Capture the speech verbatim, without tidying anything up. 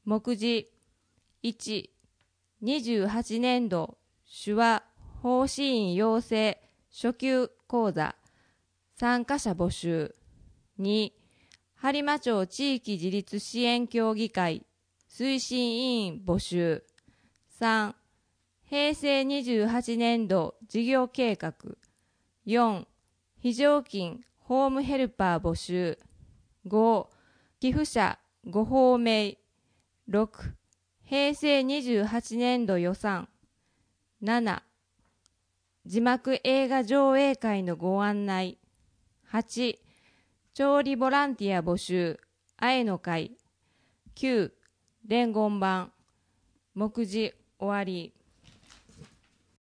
目次いち、にじゅうはちねんど手話法師院養成初級講座参加者募集。に、播磨町地域自立支援協議会推進委員募集。さん、平成にじゅうはちねんど事業計画。よん、非常勤ホームヘルパー募集。ご、寄付者ごほうめい。ろく、平成にじゅうはちねんど予算。なな、字幕映画上映会のご案内。はち、調理ボランティア募集、愛の会。きゅう、伝言板。目次終わり。